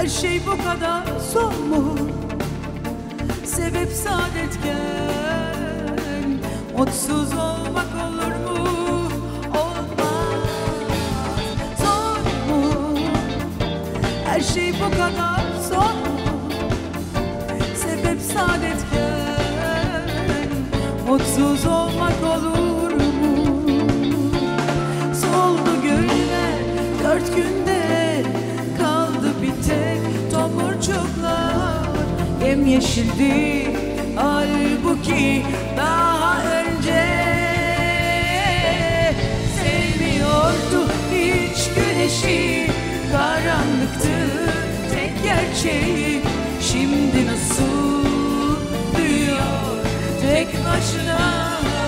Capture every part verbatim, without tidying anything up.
Her şey bu kadar zor mu? Sebep saadetken mutsuz olmak olur mu? Olmaz. Zor mu? Her şey bu kadar zor mu? Sebep saadetken mutsuz olmak olur mu? Soldu güller dört günde, kaldı bir tek tomurcuklar. Yemyeşildi halbuki daha önce. Sevmiyordu hiç güneşi, karanlıktı tek gerçeği. Şimdi nasıl duyuyor tek başına.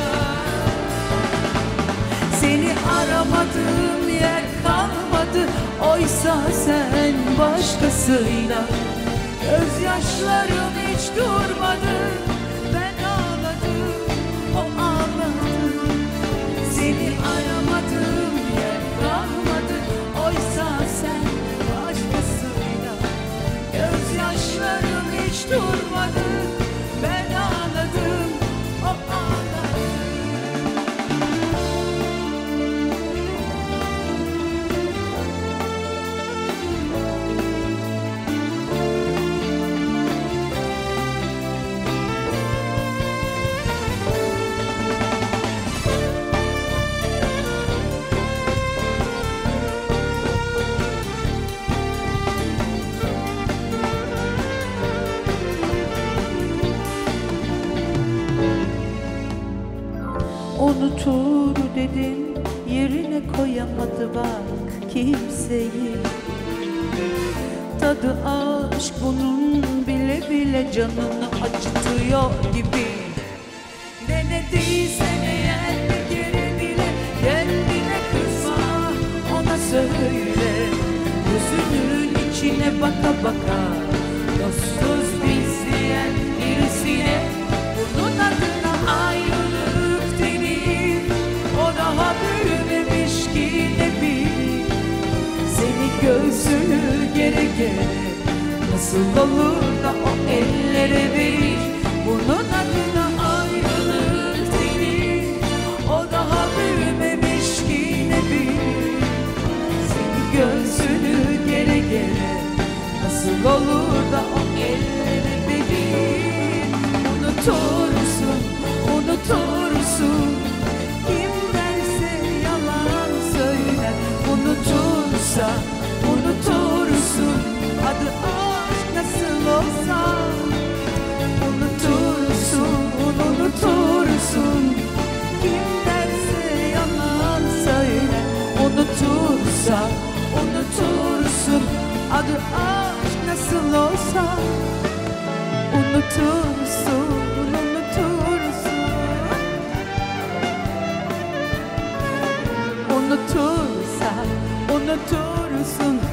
Seni aramadığım yer kalmadı, oysa sen başkasıyla. Gözyaşlarım hiç durmadı, ben ağladım, o ağladı. Seni aramadığım yer kalmadı, oysa sen başkasıyla. Gözyaşlarım hiç durmadı, ben ağladım, o ağladı. Unutur dedim, yerine koyamadı bak kimseyi. Tadı aşk bunun bile bile canını acıtıyor gibi. Denediysen eğer bir kere bile kendine kızma, ona söyle. Gözünün içine baka baka dostuz biz diyen birisine bunun adına ayrılık denir. O daha büyümemiş ki ne bil. Seni göğsünü gere gere nasıl olur da o ellere verir. Bunun adına ayrılık denir. O daha büyümemiş ki ne bil. Seni göğsünü gere gere nasıl olur da o ellere verir. Unutursun, unutursun. Kim derse yalan söyler. Unutursa unutursun. Adı aşk nasıl olsa. Unutursun, unutursun. Kim derse yalan söyler. Unutursa unutursun. Adı aşk nasıl olsa. Unutursun, unutursun. Unutursa unutursun.